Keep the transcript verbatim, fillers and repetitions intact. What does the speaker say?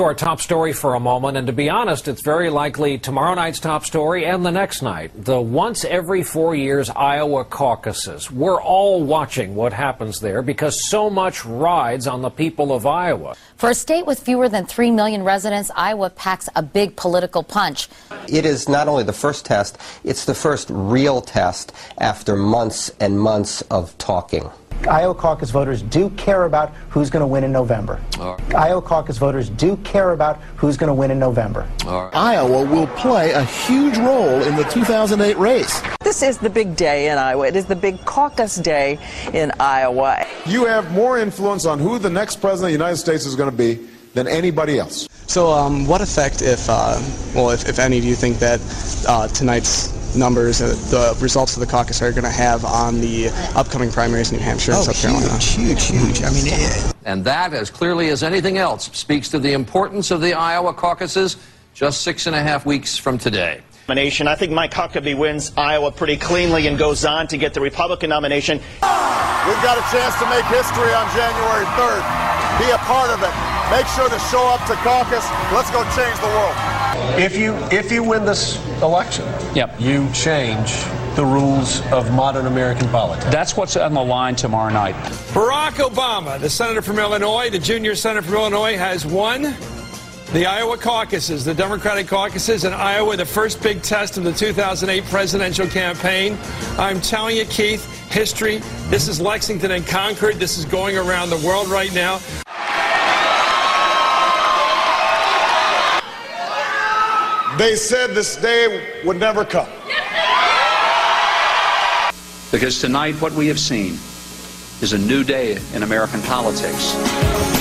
Our top story for a moment, and to be honest, it's very likely tomorrow night's top story and the next night. The once every four years Iowa caucuses. We're all watching what happens there because so much rides on the people of Iowa. For a state with fewer than three million residents, Iowa packs a big political punch. It is not only the first test, it's the first real test after months and months of talking. Iowa caucus voters do care about who's going to win in November. Right. Iowa caucus voters do care about who's going to win in November. Right. Iowa will play a huge role in the two thousand eight race. This is the big day in Iowa. It is the big caucus day in Iowa. You have more influence on who the next president of the United States is going to be than anybody else. So um, what effect, if, uh, well, if, if any, do you think that uh, tonight's numbers, uh, the results of the caucus are going to have on the upcoming primaries in New Hampshire and oh, South Carolina? Huge, huge, huge. I mean, it, and that, as clearly as anything else, speaks to the importance of the Iowa caucuses just six and a half weeks from today. I think Mike Huckabee wins Iowa pretty cleanly and goes on to get the Republican nomination. We've got a chance to make history on January third. Be a part of it. Make sure to show up to caucus. Let's go change the world. If you if you win this election, yep. you change the rules of modern American politics. That's what's on the line tomorrow night. Barack Obama, the senator from Illinois, the junior senator from Illinois, has won the Iowa caucuses, the Democratic caucuses in Iowa, the first big test of the two thousand eight presidential campaign. I'm telling you, Keith, history. This is Lexington and Concord. This is going around the world right now. They said this day would never come. Because tonight what we have seen is a new day in American politics.